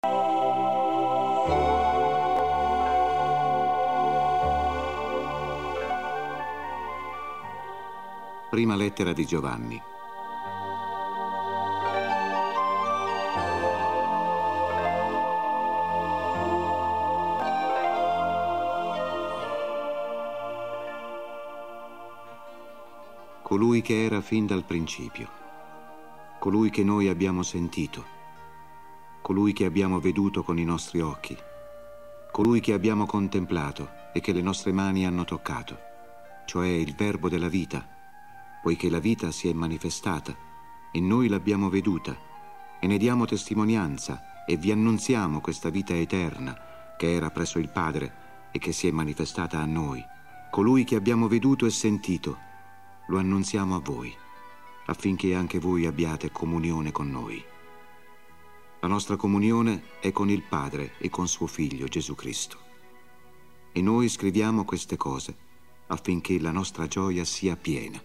Prima lettera di Giovanni. Colui che era fin dal principio, colui che noi abbiamo sentito, colui che abbiamo veduto con i nostri occhi, colui che abbiamo contemplato e che le nostre mani hanno toccato, cioè il Verbo della vita, poiché la vita si è manifestata e noi l'abbiamo veduta e ne diamo testimonianza e vi annunziamo questa vita eterna che era presso il Padre e che si è manifestata a noi. Colui che abbiamo veduto e sentito lo annunziamo a voi, affinché anche voi abbiate comunione con noi. La nostra comunione è con il Padre e con suo Figlio Gesù Cristo. E noi scriviamo queste cose affinché la nostra gioia sia piena.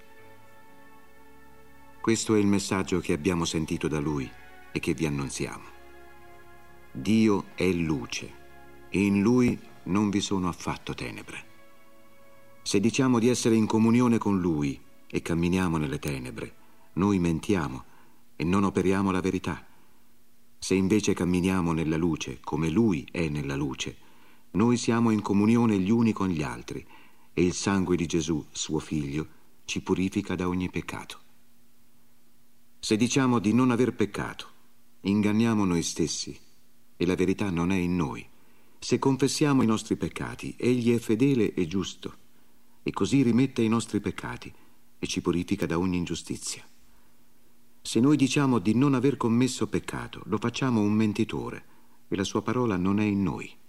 Questo è il messaggio che abbiamo sentito da Lui e che vi annunziamo. Dio è luce e in Lui non vi sono affatto tenebre. Se diciamo di essere in comunione con Lui e camminiamo nelle tenebre, noi mentiamo e non operiamo la verità. Se invece camminiamo nella luce, come Lui è nella luce, noi siamo in comunione gli uni con gli altri e il sangue di Gesù, suo Figlio, ci purifica da ogni peccato. Se diciamo di non aver peccato, inganniamo noi stessi e la verità non è in noi. Se confessiamo i nostri peccati, Egli è fedele e giusto e così rimette i nostri peccati e ci purifica da ogni ingiustizia. Se noi diciamo di non aver commesso peccato, lo facciamo un mentitore e la sua parola non è in noi.